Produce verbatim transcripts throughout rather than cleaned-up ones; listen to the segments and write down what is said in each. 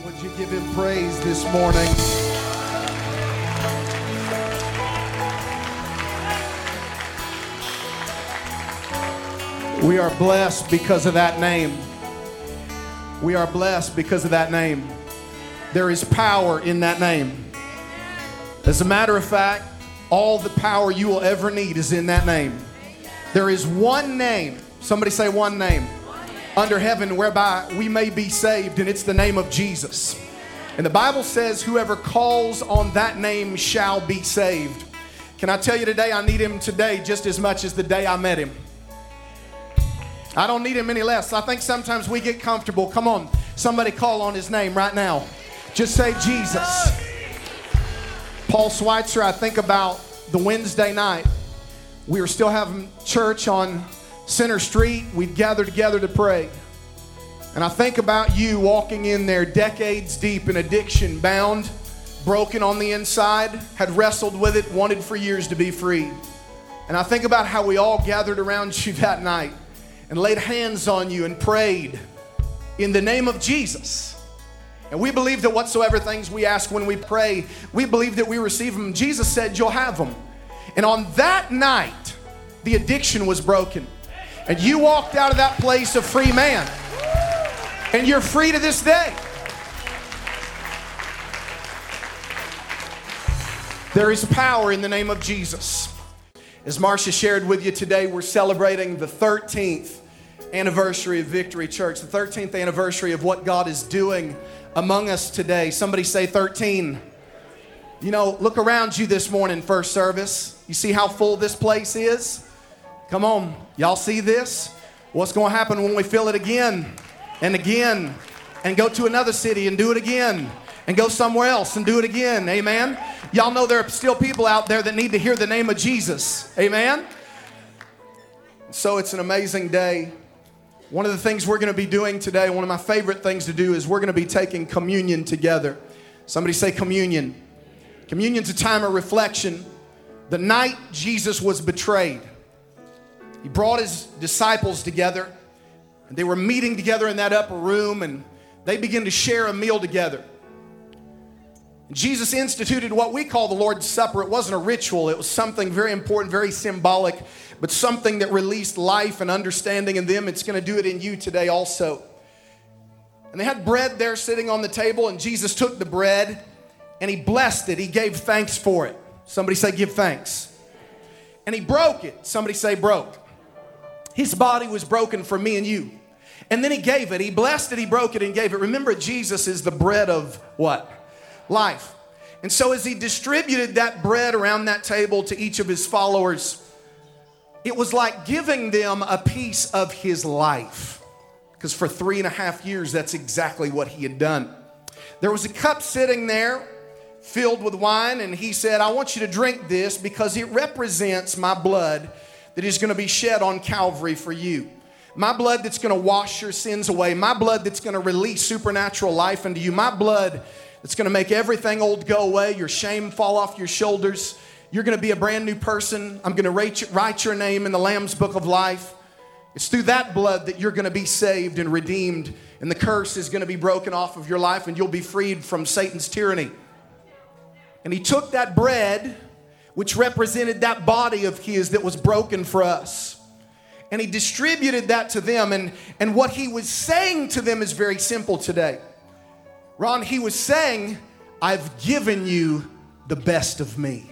Would you give him praise this morning? We are blessed because of that name. We are blessed because of that name. There is power in that name. As a matter of fact, all the power you will ever need is in that name. There is one name, somebody say one name, under heaven whereby we may be saved, and it's the name of Jesus. And the Bible says whoever calls on that name shall be saved. Can I tell you today, I need him today just as much as the day I met him. I don't need him any less. I think sometimes we get comfortable. Come on, somebody call on his name right now. Just say Jesus. Paul Schweitzer, I think about the Wednesday night. We were still having church on Center Street. We'd gather together to pray. And I think about you walking in there decades deep in addiction, bound, broken on the inside, had wrestled with it, wanted for years to be free. And I think about how we all gathered around you that night and laid hands on you and prayed in the name of Jesus. And we believe that whatsoever things we ask when we pray, we believe that we receive them. Jesus said you'll have them. And on that night, the addiction was broken. And you walked out of that place a free man. And you're free to this day. There is power in the name of Jesus. As Marcia shared with you today, we're celebrating the thirteenth anniversary of Victory Church, the thirteenth anniversary of what God is doing among us today. Somebody say thirteen. You know, look around you this morning, first service. You see how full this place is? Come on, y'all see this? What's going to happen when we fill it again and again and go to another city and do it again and go somewhere else and do it again? Amen? Y'all know there are still people out there that need to hear the name of Jesus. Amen? So it's an amazing day. One of the things we're going to be doing today, one of my favorite things to do, is we're going to be taking communion together. Somebody say communion. Communion's a time of reflection. The night Jesus was betrayed, he brought his disciples together, and they were meeting together in that upper room, and they began to share a meal together. And Jesus instituted what we call the Lord's Supper. It wasn't a ritual. It was something very important, very symbolic, but something that released life and understanding in them. It's going to do it in you today also. And they had bread there sitting on the table, and Jesus took the bread, and he blessed it. He gave thanks for it. Somebody say, give thanks. And he broke it. Somebody say, broke. His body was broken for me and you. And then he gave it. He blessed it, he broke it, and gave it. Remember, Jesus is the bread of what? Life. And so as he distributed that bread around that table to each of his followers, it was like giving them a piece of his life. Because for three and a half years, that's exactly what he had done. There was a cup sitting there filled with wine, and he said, I want you to drink this because it represents my blood that is going to be shed on Calvary for you. My blood that's going to wash your sins away. My blood that's going to release supernatural life into you. My blood that's going to make everything old go away, your shame fall off your shoulders. You're going to be a brand new person. I'm going to write, write your name in the Lamb's Book of Life. It's through that blood that you're going to be saved and redeemed, and the curse is going to be broken off of your life, and you'll be freed from Satan's tyranny. And he took that bread, which represented that body of his that was broken for us, and he distributed that to them. And, and what he was saying to them is very simple today. Ron, he was saying, I've given you the best of me.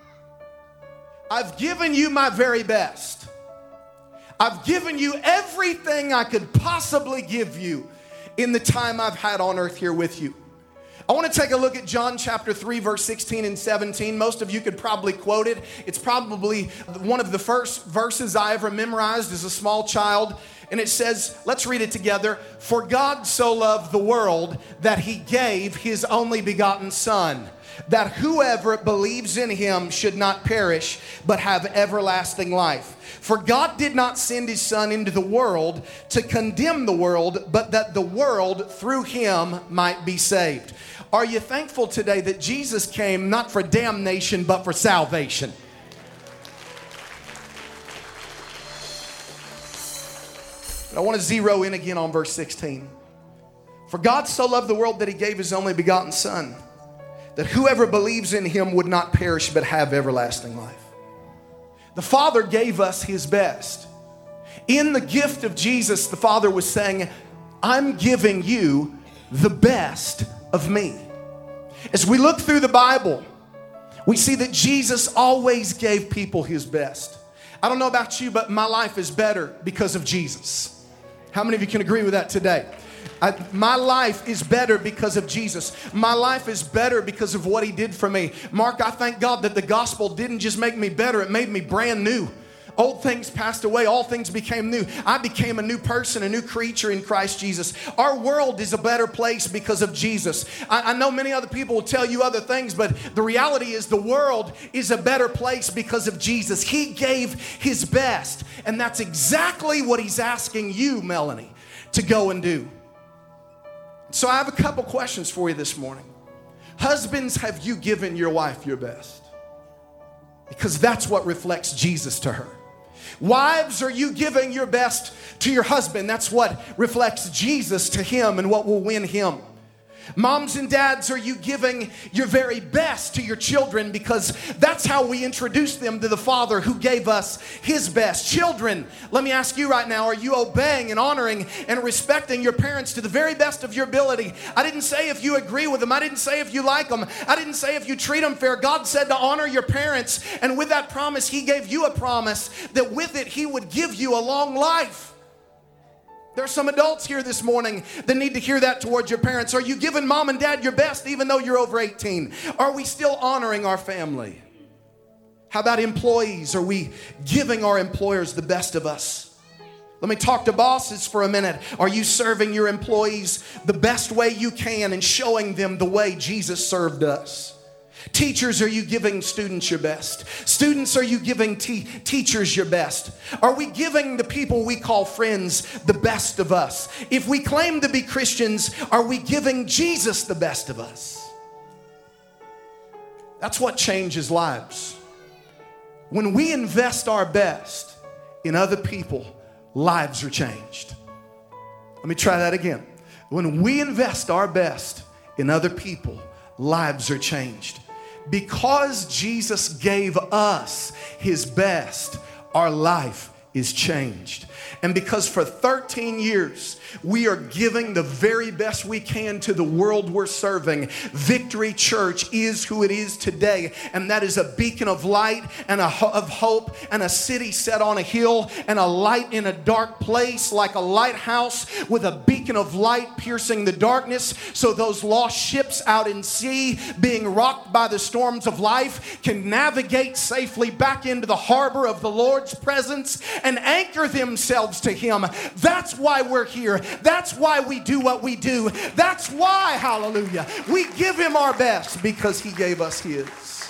I've given you my very best. I've given you everything I could possibly give you in the time I've had on earth here with you. I want to take a look at John chapter three, verse sixteen and seventeen. Most of you could probably quote it. It's probably one of the first verses I ever memorized as a small child. And it says, let's read it together. For God so loved the world that he gave his only begotten Son, that whoever believes in him should not perish, but have everlasting life. For God did not send his Son into the world to condemn the world, but that the world through him might be saved. Are you thankful today that Jesus came not for damnation, but for salvation? I want to zero in again on verse sixteen. For God so loved the world that he gave his only begotten Son, that whoever believes in him would not perish but have everlasting life. The Father gave us his best. In the gift of Jesus, the Father was saying, I'm giving you the best of me. As we look through the Bible, we see that Jesus always gave people his best. I don't know about you, but my life is better because of Jesus. How many of you can agree with that today? I, my life is better because of Jesus. My life is better because of what he did for me. Mark, I thank God that the gospel didn't just make me better, it made me brand new. Old things passed away, all things became new. I became a new person, a new creature in Christ Jesus. Our world is a better place because of Jesus. I, I know many other people will tell you other things, but the reality is the world is a better place because of Jesus. He gave his best, and that's exactly what he's asking you, Melanie, to go and do. So I have a couple questions for you this morning. Husbands, have you given your wife your best? Because that's what reflects Jesus to her. Wives, are you giving your best to your husband? That's what reflects Jesus to him and what will win him. Moms and dads, are you giving your very best to your children? Because that's how we introduce them to the Father who gave us his best. Children, let me ask you right now, are you obeying and honoring and respecting your parents to the very best of your ability? I didn't say if you agree with them. I didn't say if you like them. I didn't say if you treat them fair. God said to honor your parents, and with that promise, he gave you a promise that with it, he would give you a long life. There's some adults here this morning that need to hear that towards your parents. Are you giving mom and dad your best even though you're over eighteen? Are we still honoring our family? How about employees? Are we giving our employers the best of us? Let me talk to bosses for a minute. Are you serving your employees the best way you can and showing them the way Jesus served us? Teachers, are you giving students your best? Students, are you giving te- teachers your best? Are we giving the people we call friends the best of us? If we claim to be Christians, are we giving Jesus the best of us? That's what changes lives. When we invest our best in other people, lives are changed. Let me try that again. When we invest our best in other people, lives are changed. Because Jesus gave us his best, our life is changed. And because for thirteen years, we are giving the very best we can to the world we're serving, Victory Church is who it is today. And that is a beacon of light and a ho- of hope and a city set on a hill and a light in a dark place, like a lighthouse with a beacon of light piercing the darkness, so those lost ships out in sea being rocked by the storms of life can navigate safely back into the harbor of the Lord's presence and anchor themselves to him. That's why we're here. That's why we do what we do. That's why, hallelujah, we give him our best, because he gave us his.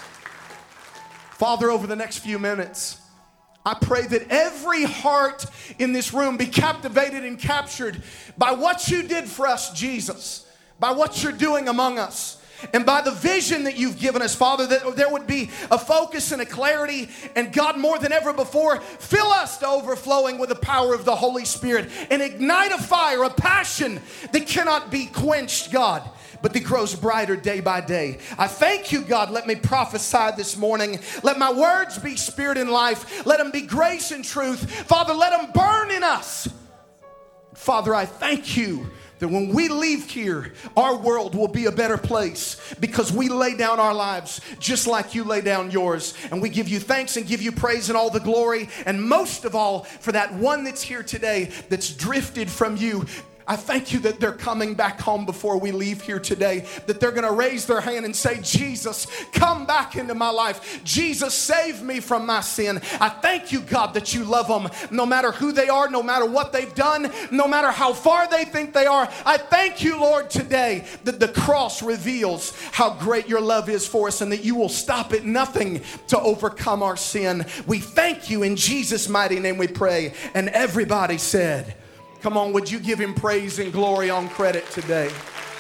Father, over the next few minutes, I pray that every heart in this room be captivated and captured by what you did for us, Jesus, by what you're doing among us. And by the vision that you've given us, Father, that there would be a focus and a clarity. And God, more than ever before, fill us to overflowing with the power of the Holy Spirit and ignite a fire, a passion that cannot be quenched, God, but that grows brighter day by day. I thank you, God. Let me prophesy this morning. Let my words be spirit and life. Let them be grace and truth. Father, let them burn in us. Father, I thank you that when we leave here, our world will be a better place because we lay down our lives just like you lay down yours. And we give you thanks and give you praise and all the glory. And most of all, for that one that's here today that's drifted from you. I thank you that they're coming back home before we leave here today, that they're going to raise their hand and say, Jesus, come back into my life. Jesus, save me from my sin. I thank you, God, that you love them no matter who they are, no matter what they've done, no matter how far they think they are. I thank you, Lord, today that the cross reveals how great your love is for us and that you will stop at nothing to overcome our sin. We thank you in Jesus' mighty name we pray. And everybody said, come on, would you give him praise and glory on credit today?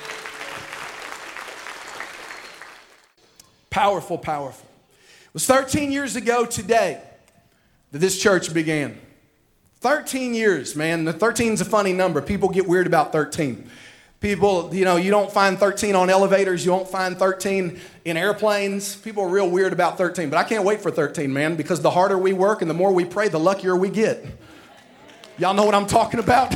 Powerful, powerful. It was thirteen years ago today that this church began. thirteen years, man. The thirteen is a funny number. People get weird about thirteen. People, you know, you don't find thirteen on elevators. You won't find thirteen in airplanes. People are real weird about thirteen. But I can't wait for thirteen, man, because the harder we work and the more we pray, the luckier we get. Y'all know what I'm talking about?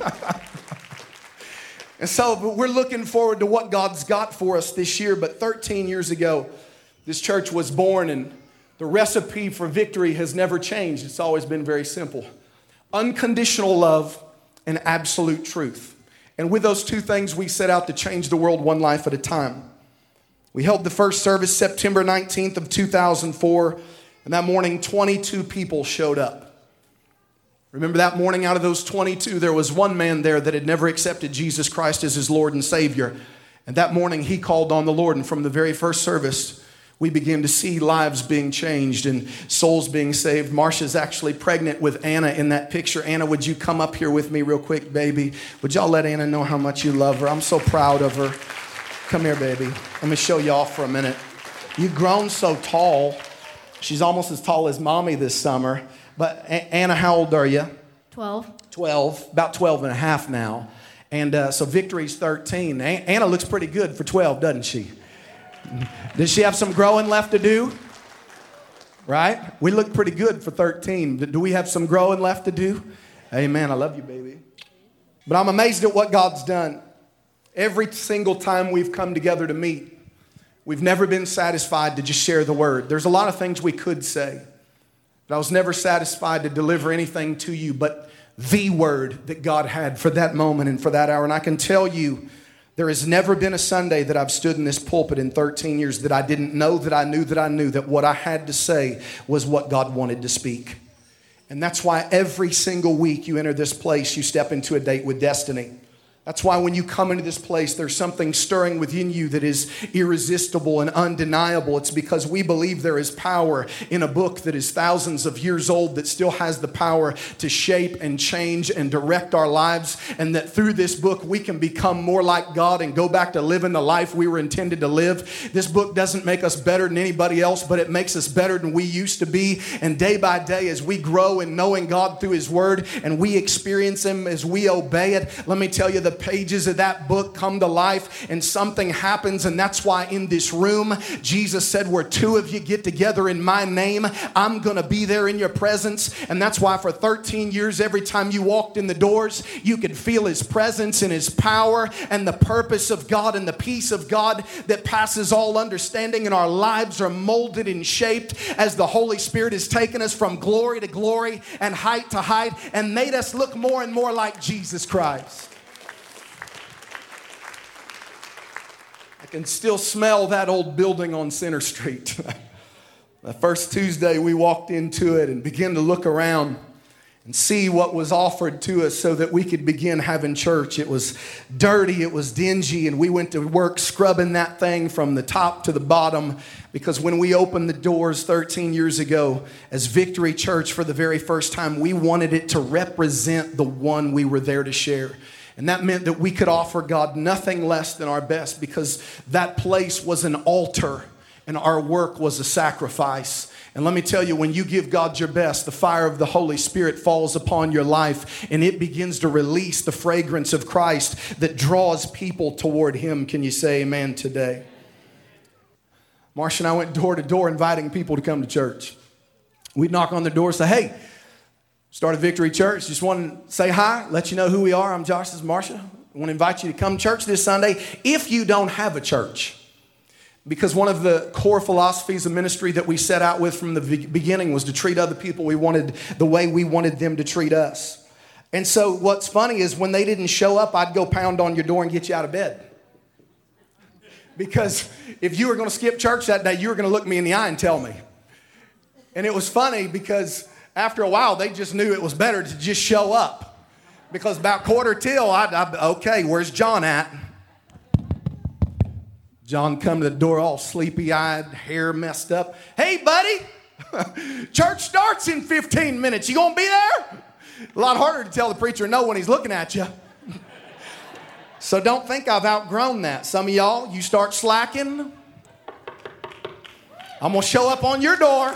And so we're looking forward to what God's got for us this year. But thirteen years ago, this church was born, and the recipe for victory has never changed. It's always been very simple. Unconditional love and absolute truth. And with those two things, we set out to change the world one life at a time. We held the first service September nineteenth of two thousand four, and that morning twenty-two people showed up. Remember that morning, out of those twenty-two, there was one man there that had never accepted Jesus Christ as his Lord and Savior. And that morning he called on the Lord, and from the very first service, we began to see lives being changed and souls being saved. Marsha's actually pregnant with Anna in that picture. Anna, would you come up here with me real quick, baby? Would y'all let Anna know how much you love her? I'm so proud of her. Come here, baby. Let me show you off for a minute. You've grown so tall. She's almost as tall as mommy this summer. But A- Anna, how old are you? twelve. twelve, about twelve and a half now. And uh, so Victory's thirteen. A- Anna looks pretty good for twelve, doesn't she? Does she have some growing left to do? Right? We look pretty good for thirteen. Do we have some growing left to do? Amen. I love you, baby. But I'm amazed at what God's done. Every single time we've come together to meet, we've never been satisfied to just share the word. There's a lot of things we could say, but I was never satisfied to deliver anything to you but the word that God had for that moment and for that hour. And I can tell you, there has never been a Sunday that I've stood in this pulpit in thirteen years that I didn't know that I knew that I knew that what I had to say was what God wanted to speak. And that's why every single week you enter this place, you step into a date with destiny. That's why when you come into this place, there's something stirring within you that is irresistible and undeniable. It's because we believe there is power in a book that is thousands of years old that still has the power to shape and change and direct our lives. And that through this book, we can become more like God and go back to living the life we were intended to live. This book doesn't make us better than anybody else, but it makes us better than we used to be. And day by day, as we grow in knowing God through His Word and we experience Him as we obey it, let me tell you, the pages of that book come to life and something happens. And that's why in this room, Jesus said, where two of you get together in my name, I'm going to be there in your presence. And that's why for thirteen years, every time you walked in the doors, you could feel His presence and His power and the purpose of God and the peace of God that passes all understanding. And our lives are molded and shaped as the Holy Spirit has taken us from glory to glory and height to height and made us look more and more like Jesus Christ. I can still smell that old building on Center Street. The first Tuesday we walked into it and began to look around and see what was offered to us so that we could begin having church. It was dirty, it was dingy, and we went to work scrubbing that thing from the top to the bottom, because when we opened the doors thirteen years ago as Victory Church for the very first time, we wanted it to represent the one we were there to share. And that meant that we could offer God nothing less than our best, because that place was an altar and our work was a sacrifice. And let me tell you, when you give God your best, the fire of the Holy Spirit falls upon your life and it begins to release the fragrance of Christ that draws people toward Him. Can you say amen today? Marsha and I went door to door inviting people to come to church. We'd knock on their door and say, hey, started Victory Church. Just want to say hi, let you know who we are. I'm Josh, this is Marsha. I want to invite you to come to church this Sunday if you don't have a church. Because one of the core philosophies of ministry that we set out with from the beginning was to treat other people we wanted the way we wanted them to treat us. And so what's funny is when they didn't show up, I'd go pound on your door and get you out of bed. Because if you were going to skip church that day, you were going to look me in the eye and tell me. And it was funny because after a while, they just knew it was better to just show up. Because about quarter till, I'd, I'd okay, where's John at? John come to the door all sleepy-eyed, hair messed up. Hey, buddy, church starts in fifteen minutes. You gonna be there? A lot harder to tell the preacher no when he's looking at you. So don't think I've outgrown that. Some of y'all, you start slacking, I'm gonna show up on your door.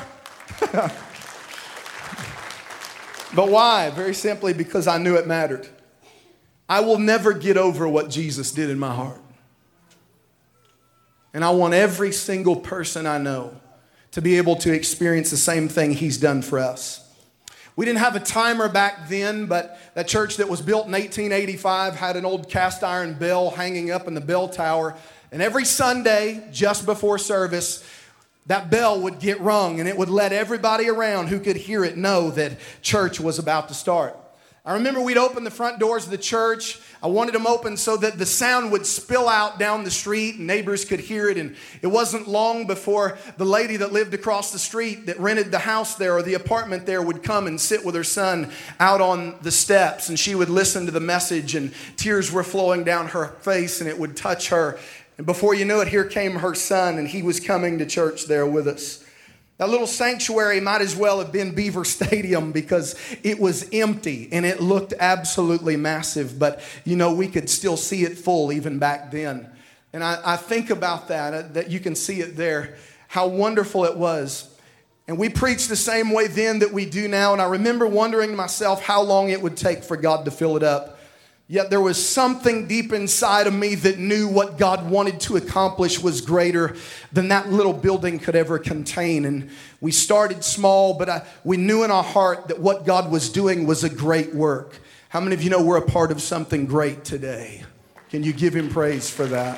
But why? Very simply because I knew it mattered. I will never get over what Jesus did in my heart. And I want every single person I know to be able to experience the same thing He's done for us. We didn't have a timer back then, but that church that was built in eighteen eighty-five had an old cast iron bell hanging up in the bell tower. And every Sunday, just before service, that bell would get rung and it would let everybody around who could hear it know that church was about to start. I remember we'd open the front doors of the church. I wanted them open so that the sound would spill out down the street and neighbors could hear it. And it wasn't long before the lady that lived across the street that rented the house there or the apartment there would come and sit with her son out on the steps. And she would listen to the message and tears were flowing down her face and it would touch her. And before you knew it, here came her son and he was coming to church there with us. That little sanctuary might as well have been Beaver Stadium because it was empty and it looked absolutely massive. But, you know, we could still see it full even back then. And I, I think about that, that you can see it there, how wonderful it was. And we preached the same way then that we do now. And I remember wondering to myself how long it would take for God to fill it up. Yet there was something deep inside of me that knew what God wanted to accomplish was greater than that little building could ever contain. And we started small, but I, we knew in our heart that what God was doing was a great work. How many of you know we're a part of something great today? Can you give Him praise for that?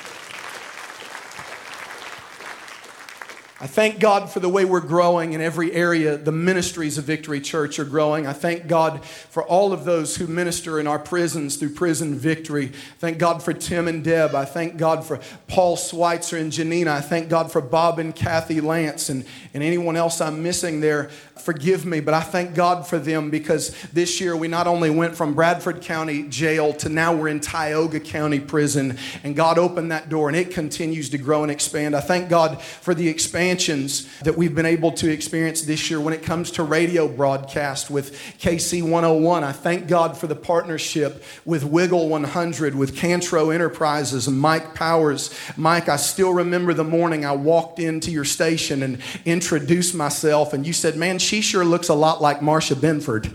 I thank God for the way we're growing in every area. The ministries of Victory Church are growing. I thank God for all of those who minister in our prisons through Prison Victory. Thank God for Tim and Deb. I thank God for Paul Schweitzer and Janina. I thank God for Bob and Kathy Lance and, and anyone else I'm missing there. Forgive me, but I thank God for them because this year we not only went from Bradford County Jail to now we're in Tioga County Prison, and God opened that door and it continues to grow and expand. I thank God for the expansions that we've been able to experience this year when it comes to radio broadcast with K C one oh one. I thank God for the partnership with Wiggle one hundred, with Cantro Enterprises and Mike Powers. Mike, I still remember the morning I walked into your station and introduced myself and you said, man, she sure looks a lot like Marsha Benford.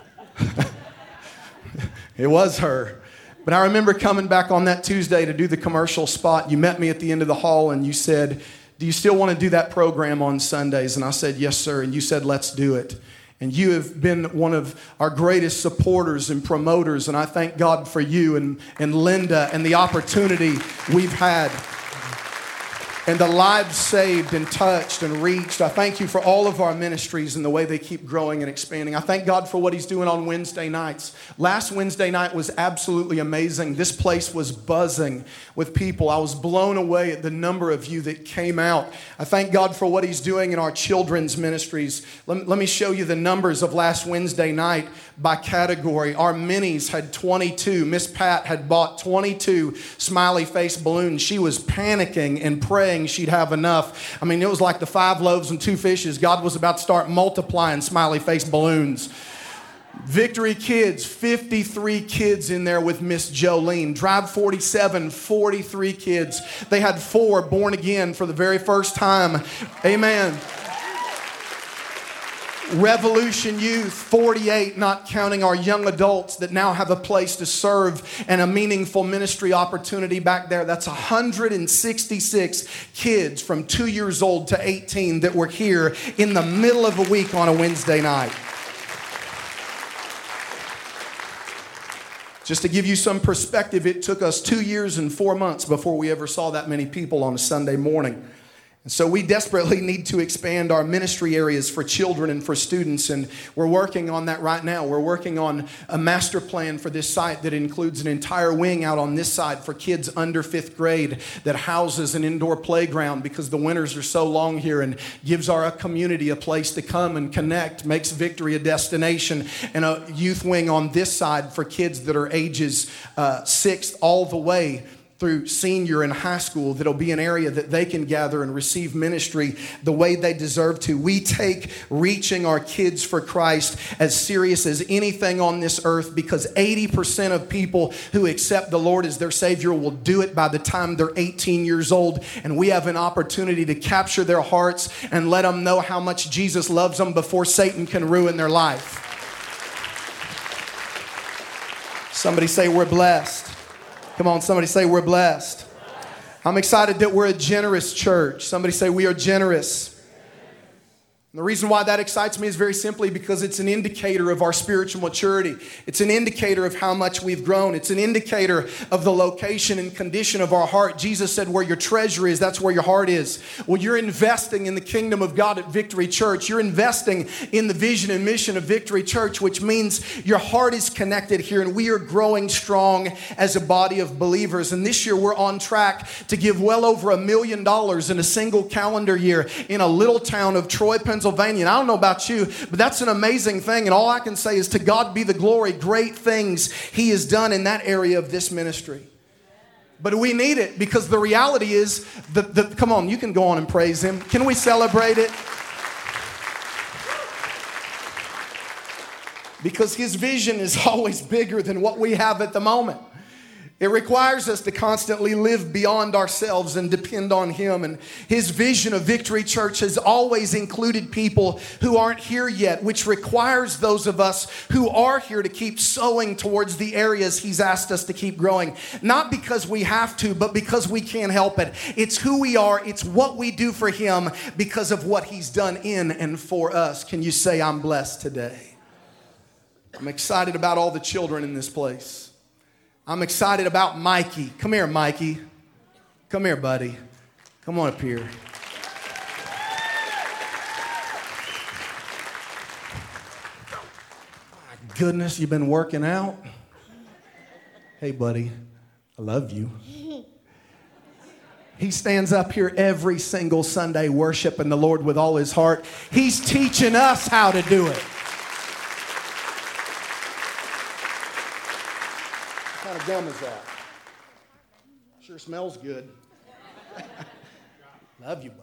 It was her. But I remember coming back on that Tuesday to do the commercial spot. You met me at the end of the hall and you said, do you still want to do that program on Sundays? And I said, yes, sir. And you said, let's do it. And you have been one of our greatest supporters and promoters. And I thank God for you and, and Linda and the opportunity we've had. And the lives saved and touched and reached. I thank you for all of our ministries and the way they keep growing and expanding. I thank God for what He's doing on Wednesday nights. Last Wednesday night was absolutely amazing. This place was buzzing with people. I was blown away at the number of you that came out. I thank God for what He's doing in our children's ministries. Let, let me show you the numbers of last Wednesday night by category. Our minis had twenty-two. Miss Pat had bought twenty-two smiley face balloons. She was panicking and praying she'd have enough. I mean, it was like the five loaves and two fishes. God was about to start multiplying smiley face balloons. Victory Kids, fifty-three kids in there with Miss Jolene. Drive forty-seven, forty-three kids. They had four born again for the very first time. Amen. Revolution Youth, forty-eight, not counting our young adults that now have a place to serve and a meaningful ministry opportunity back there. That's one hundred sixty-six kids from two years old to eighteen that were here in the middle of a week on a Wednesday night. Just to give you some perspective, it took us two years and four months before we ever saw that many people on a Sunday morning. And so we desperately need to expand our ministry areas for children and for students, and we're working on that right now. We're working on a master plan for this site that includes an entire wing out on this side for kids under fifth grade that houses an indoor playground because the winters are so long here, and gives our community a place to come and connect, makes Victory a destination, and a youth wing on this side for kids that are ages uh, sixth all the way through senior and high school. That'll be an area that they can gather and receive ministry the way they deserve to. We take reaching our kids for Christ as serious as anything on this earth, because eighty percent of people who accept the Lord as their Savior will do it by the time they're eighteen years old. And we have an opportunity to capture their hearts and let them know how much Jesus loves them before Satan can ruin their life. Somebody say we're blessed. Come on, somebody say we're blessed. I'm excited that we're a generous church. Somebody say we are generous. And the reason why that excites me is very simply because it's an indicator of our spiritual maturity. It's an indicator of how much we've grown. It's an indicator of the location and condition of our heart. Jesus said, where your treasure is, that's where your heart is. Well, you're investing in the kingdom of God at Victory Church. You're investing in the vision and mission of Victory Church, which means your heart is connected here, and we are growing strong as a body of believers. And this year we're on track to give well over a million dollars in a single calendar year in a little town of Troy, Pennsylvania. And I don't know about you, but that's an amazing thing. And all I can say is to God be the glory, great things He has done in that area of this ministry. But we need it because the reality is, the, the, come on, you can go on and praise Him. Can we celebrate it? Because His vision is always bigger than what we have at the moment. It requires us to constantly live beyond ourselves and depend on Him. And His vision of Victory Church has always included people who aren't here yet, which requires those of us who are here to keep sowing towards the areas He's asked us to keep growing. Not because we have to, but because we can't help it. It's who we are. It's what we do for Him because of what He's done in and for us. Can you say, I'm blessed today? I'm excited about all the children in this place. I'm excited about Mikey. Come here, Mikey. Come here, buddy. Come on up here. My goodness, you've been working out? Hey, buddy, I love you. He stands up here every single Sunday worshiping the Lord with all his heart. He's teaching us how to do it. What kind of gum is that? Sure smells good. Love you, buddy.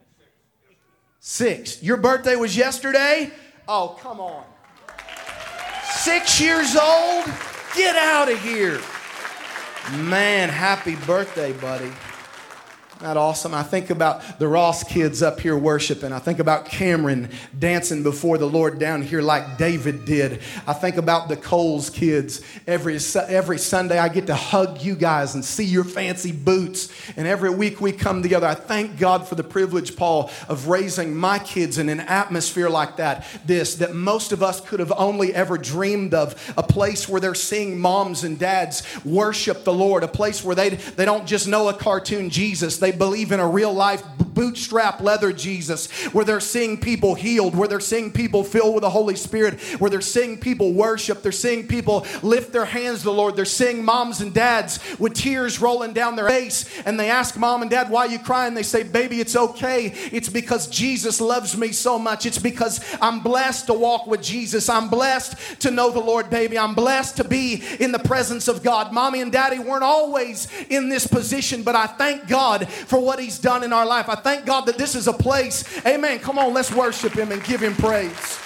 Six. Your birthday was yesterday? Oh, come on. Six years old? Get out of here. Man, happy birthday, buddy. Isn't that awesome? I think about the Ross kids up here worshiping. I think about Cameron dancing before the Lord down here like David did. I think about the Coles kids. Every, every Sunday I get to hug you guys and see your fancy boots. And every week we come together. I thank God for the privilege, Paul, of raising my kids in an atmosphere like that. This, that most of us could have only ever dreamed of. A place where they're seeing moms and dads worship the Lord. A place where they, they don't just know a cartoon Jesus. They They believe in a real life bootstrap leather Jesus, where they're seeing people healed, where they're seeing people filled with the Holy Spirit, where they're seeing people worship, they're seeing people lift their hands to the Lord. They're seeing moms and dads with tears rolling down their face, and they ask mom and dad, why are you crying? They say, baby, it's okay. It's because Jesus loves me so much. It's because I'm blessed to walk with Jesus. I'm blessed to know the Lord, baby. I'm blessed to be in the presence of God. Mommy and daddy weren't always in this position, but I thank God for what He's done in our life. I thank God that this is a place. Amen. Come on, let's worship Him and give Him praise.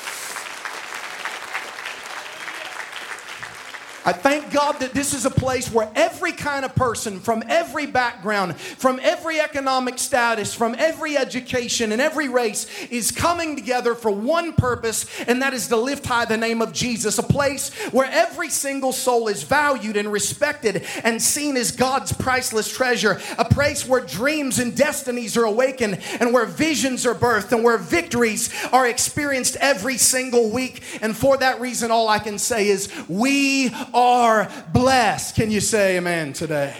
I thank God that this is a place where every kind of person from every background, from every economic status, from every education and every race is coming together for one purpose, and that is to lift high the name of Jesus. A place where every single soul is valued and respected and seen as God's priceless treasure. A place where dreams and destinies are awakened, and where visions are birthed, and where victories are experienced every single week. And for that reason, all I can say is we are blessed. Can you say amen today?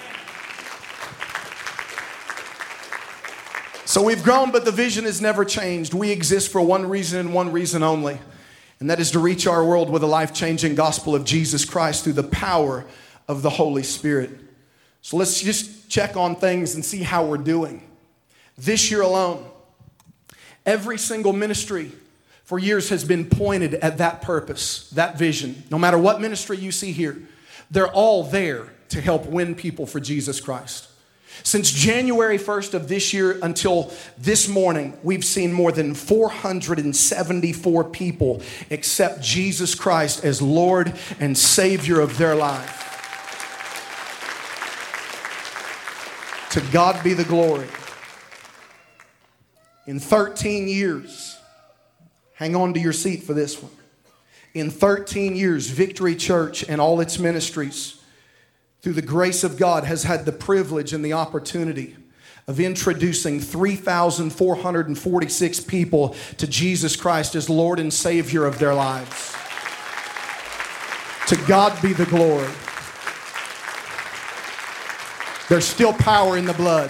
So we've grown, but the vision has never changed. We exist for one reason and one reason only, and that is to reach our world with a life-changing gospel of Jesus Christ through the power of the Holy Spirit. So let's just check on things and see how we're doing. This year alone, every single ministry for years has been pointed at that purpose, that vision. No matter what ministry you see here, they're all there to help win people for Jesus Christ. Since January first of this year until this morning, we've seen more than four hundred seventy-four people accept Jesus Christ as Lord and Savior of their life. To God be the glory. In thirteen years, hang on to your seat for this one. In thirteen years, Victory Church and all its ministries, through the grace of God, has had the privilege and the opportunity of introducing three thousand four hundred forty-six people to Jesus Christ as Lord and Savior of their lives. To God be the glory. There's still power in the blood.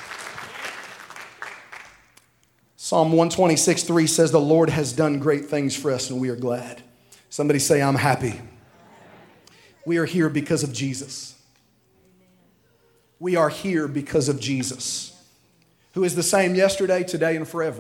Psalm one twenty-six three says, the Lord has done great things for us and we are glad. Somebody say, I'm happy. We are here because of Jesus. We are here because of Jesus, who is the same yesterday, today, and forever.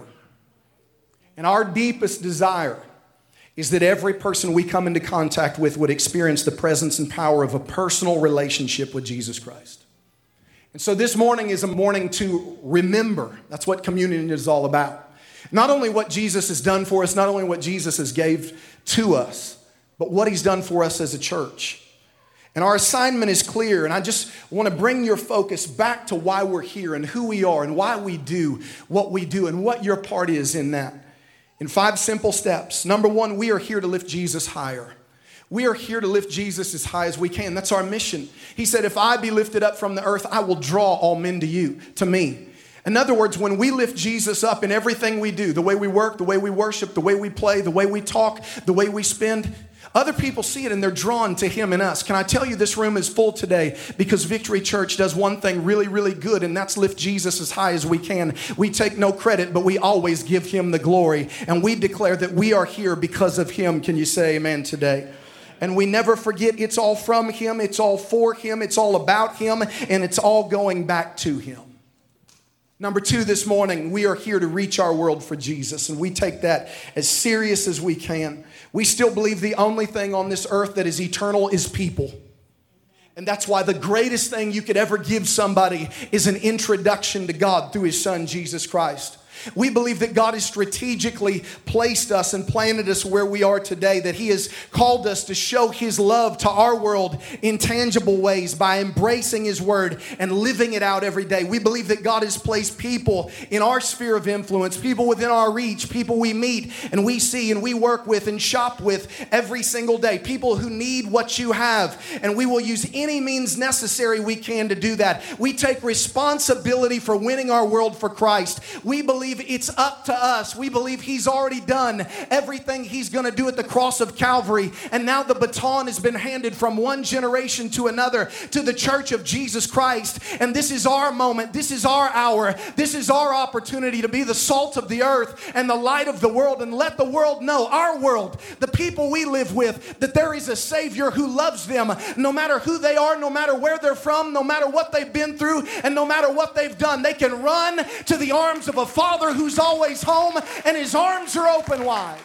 And our deepest desire is that every person we come into contact with would experience the presence and power of a personal relationship with Jesus Christ. And so this morning is a morning to remember. That's what communion is all about. Not only what Jesus has done for us, not only what Jesus has gave to us, but what he's done for us as a church. And our assignment is clear, and I just want to bring your focus back to why we're here and who we are and why we do what we do and what your part is in that. In five simple steps. Number one, we are here to lift Jesus higher. We are here to lift Jesus as high as we can. That's our mission. He said, if I be lifted up from the earth, I will draw all men to you, to me. In other words, when we lift Jesus up in everything we do, the way we work, the way we worship, the way we play, the way we talk, the way we spend, other people see it and they're drawn to him and us. Can I tell you this room is full today because Victory Church does one thing really, really good, and that's lift Jesus as high as we can. We take no credit, but we always give him the glory. And we declare that we are here because of him. Can you say amen today? And we never forget it's all from him, it's all for him, it's all about him, and it's all going back to him. Number two, this morning, we are here to reach our world for Jesus, and we take that as serious as we can. We still believe the only thing on this earth that is eternal is people. And that's why the greatest thing you could ever give somebody is an introduction to God through his son, Jesus Christ. We believe that God has strategically placed us and planted us where we are today, that he has called us to show his love to our world in tangible ways by embracing his word and living it out every day. We believe that God has placed people in our sphere of influence, people within our reach, people we meet and we see and we work with and shop with every single day, people who need what you have, and we will use any means necessary we can to do that. We take responsibility for winning our world for Christ. We believe it's up to us. We believe he's already done everything he's going to do at the cross of Calvary. And now the baton has been handed from one generation to another to the church of Jesus Christ. And this is our moment. This is our hour. This is our opportunity to be the salt of the earth and the light of the world, and let the world know, our world, the people we live with, that there is a Savior who loves them no matter who they are, no matter where they're from, no matter what they've been through, and no matter what they've done. They can run to the arms of a Father who's always home, and his arms are open wide.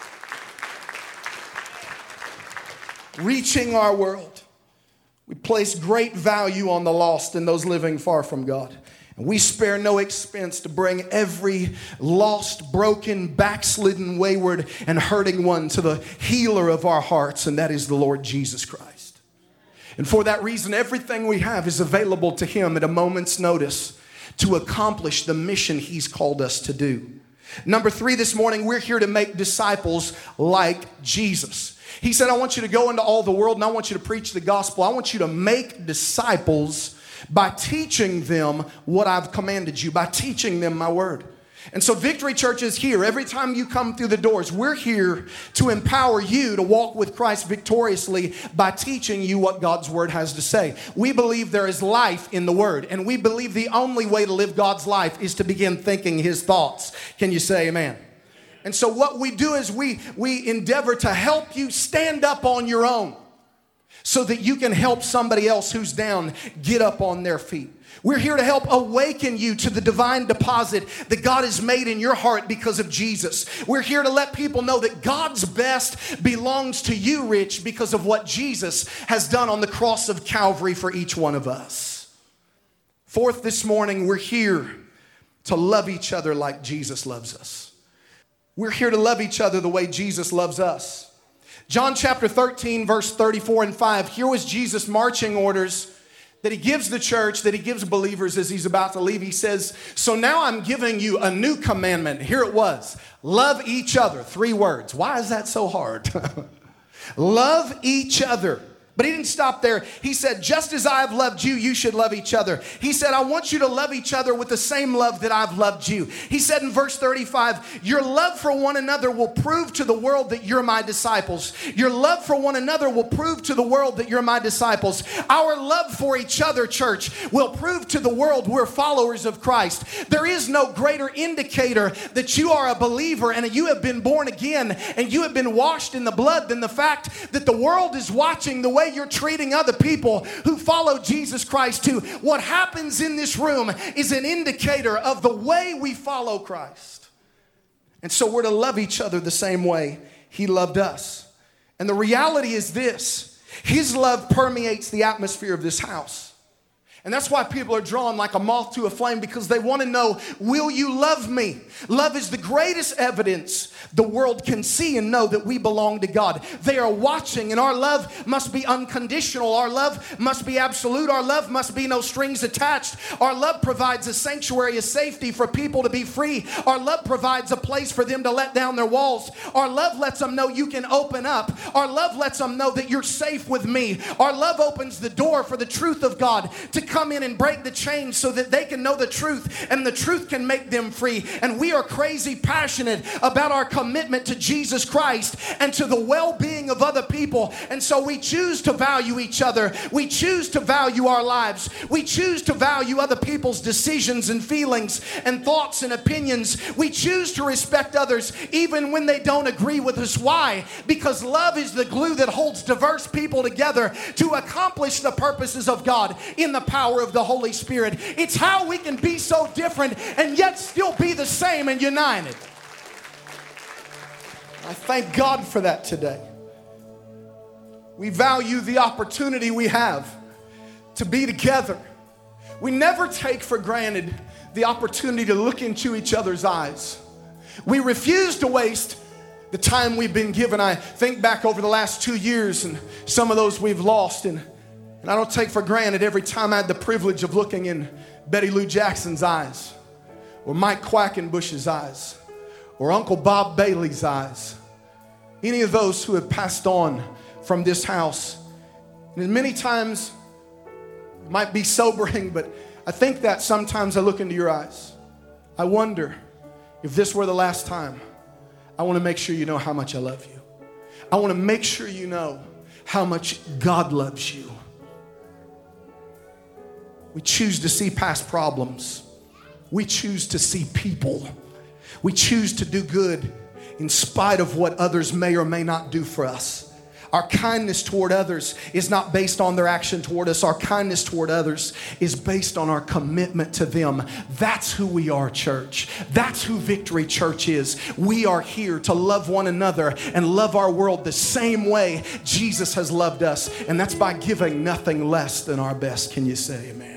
Reaching our world. We place great value on the lost and those living far from God. And we spare no expense to bring every lost, broken, backslidden, wayward, and hurting one to the healer of our hearts, and that is the Lord Jesus Christ. And for that reason, everything we have is available to him at a moment's notice to accomplish the mission he's called us to do. Number three, this morning, we're here to make disciples like Jesus. He said, I want you to go into all the world and I want you to preach the gospel. I want you to make disciples by teaching them what I've commanded you, by teaching them my word. And so Victory Church is here. Every time you come through the doors, we're here to empower you to walk with Christ victoriously by teaching you what God's word has to say. We believe there is life in the word, and we believe the only way to live God's life is to begin thinking his thoughts. Can you say amen? And so what we do is we, we endeavor to help you stand up on your own so that you can help somebody else who's down get up on their feet. We're here to help awaken you to the divine deposit that God has made in your heart because of Jesus. We're here to let people know that God's best belongs to you, Rich, because of what Jesus has done on the cross of Calvary for each one of us. Fourth, this morning, we're here to love each other like Jesus loves us. We're here to love each other the way Jesus loves us. John chapter thirteen, verse thirty-four and five. Here was Jesus' marching orders that he gives the church, that he gives believers as he's about to leave. He says, so now I'm giving you a new commandment. Here it was. Love each other. Three words. Why is that so hard? Love each other. But he didn't stop there. He said, just as I have loved you, you should love each other. He said, I want you to love each other with the same love that I've loved you. He said in verse thirty-five, your love for one another will prove to the world that you're my disciples. Your love for one another will prove to the world that you're my disciples. Our love for each other, church, will prove to the world we're followers of Christ. There is no greater indicator that you are a believer and you have been born again and you have been washed in the blood than the fact that the world is watching the way you're treating other people who follow Jesus Christ too. What happens in this room is an indicator of the way we follow Christ. And so we're to love each other the same way he loved us. And the reality is this: his love permeates the atmosphere of this house. And that's why people are drawn like a moth to a flame, because they want to know, will you love me? Love is the greatest evidence the world can see and know that we belong to God. They are watching, and our love must be unconditional. Our love must be absolute. Our love must be no strings attached. Our love provides a sanctuary of safety for people to be free. Our love provides a place for them to let down their walls. Our love lets them know you can open up. Our love lets them know that you're safe with me. Our love opens the door for the truth of God to come in and break the chains so that they can know the truth, and the truth can make them free. And we are crazy passionate about our commitment to Jesus Christ and to the well-being of other people. And so we choose to value each other. We choose to value our lives. We choose to value other people's decisions and feelings and thoughts and opinions. We choose to respect others even when they don't agree with us. Why? Because love is the glue that holds diverse people together to accomplish the purposes of God in the power of the Holy Spirit. It's how we can be so different and yet still be the same and united. I thank God for that today. We value the opportunity we have to be together. We never take for granted the opportunity to look into each other's eyes. We refuse to waste the time we've been given. I think back over the last two years and some of those we've lost, and And I don't take for granted every time I had the privilege of looking in Betty Lou Jackson's eyes, or Mike Quackenbush's eyes, or Uncle Bob Bailey's eyes. Any of those who have passed on from this house. And many times, it might be sobering, but I think that sometimes I look into your eyes. I wonder if this were the last time. I want to make sure you know how much I love you. I want to make sure you know how much God loves you. We choose to see past problems. We choose to see people. We choose to do good in spite of what others may or may not do for us. Our kindness toward others is not based on their action toward us. Our kindness toward others is based on our commitment to them. That's who we are, church. That's who Victory Church is. We are here to love one another and love our world the same way Jesus has loved us. And that's by giving nothing less than our best. Can you say amen?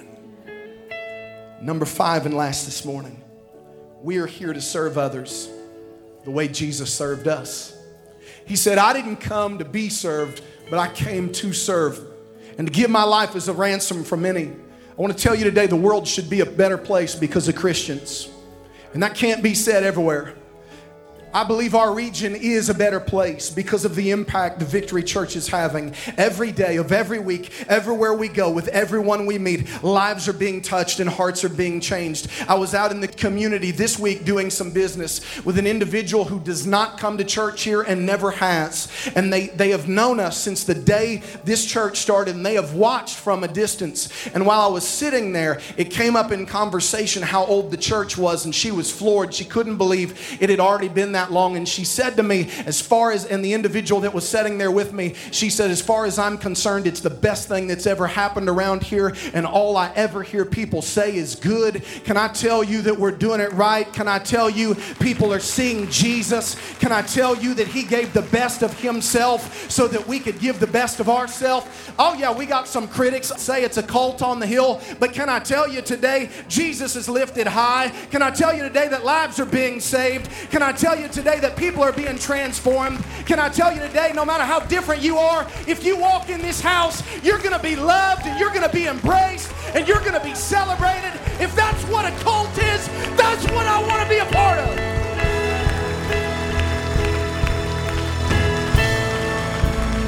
Number five and last this morning, we are here to serve others the way Jesus served us. He said, I didn't come to be served, but I came to serve and to give my life as a ransom for many. I want to tell you today, the world should be a better place because of Christians. And that can't be said everywhere. I believe our region is a better place because of the impact the Victory Church is having every day of every week, everywhere we go, with everyone we meet. Lives are being touched and hearts are being changed. I was out in the community this week doing some business with an individual who does not come to church here and never has. And they, they have known us since the day this church started, and they have watched from a distance. And while I was sitting there, it came up in conversation how old the church was, and she was floored. She couldn't believe it had already been that long. And she said to me, as far as, and the individual that was sitting there with me, she said, as far as I'm concerned, it's the best thing that's ever happened around here, and all I ever hear people say is good. Can I tell you that we're doing it right? Can I tell you people are seeing Jesus? Can I tell you that he gave the best of himself so that we could give the best of ourselves? Oh yeah, we got some critics say it's a cult on the hill, but can I tell you today, Jesus is lifted high? Can I tell you today that lives are being saved? Can I tell you today that people are being transformed? Can I tell you today, no matter how different you are, if you walk in this house, you're going to be loved and you're going to be embraced and you're going to be celebrated. If that's what a cult is, that's what I want to be a part of.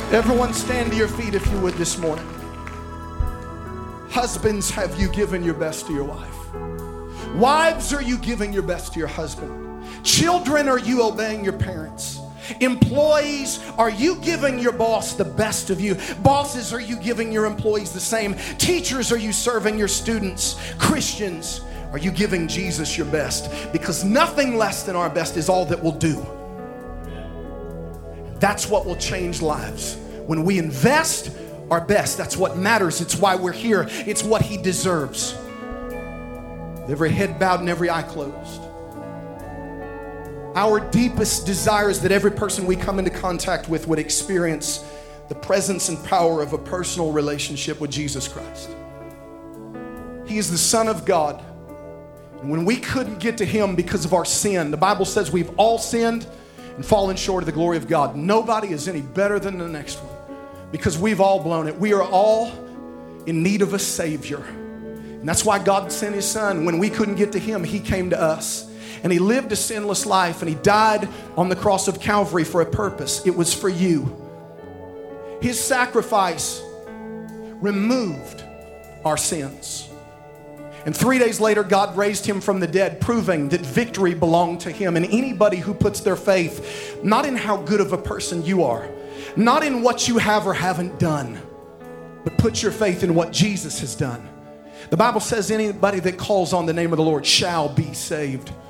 Everyone stand to your feet if you would this morning. Husbands, have you given your best to your wife? Wives, are you giving your best to your husband? Children, are you obeying your parents? Employees, are you giving your boss the best of you? Bosses, are you giving your employees the same? Teachers, are you serving your students? Christians, are you giving Jesus your best? Because nothing less than our best is all that we'll do. That's what will change lives. When we invest our best, that's what matters. It's why we're here. It's what He deserves. With every head bowed and every eye closed. Our deepest desire is that every person we come into contact with would experience the presence and power of a personal relationship with Jesus Christ. He is the Son of God. And when we couldn't get to Him because of our sin, the Bible says we've all sinned and fallen short of the glory of God. Nobody is any better than the next one because we've all blown it. We are all in need of a Savior. And that's why God sent His Son. When we couldn't get to Him, He came to us. And He lived a sinless life, and He died on the cross of Calvary for a purpose. It was for you. His sacrifice removed our sins. And three days later, God raised Him from the dead, proving that victory belonged to Him. And anybody who puts their faith not in how good of a person you are, not in what you have or haven't done, but put your faith in what Jesus has done. The Bible says anybody that calls on the name of the Lord shall be saved.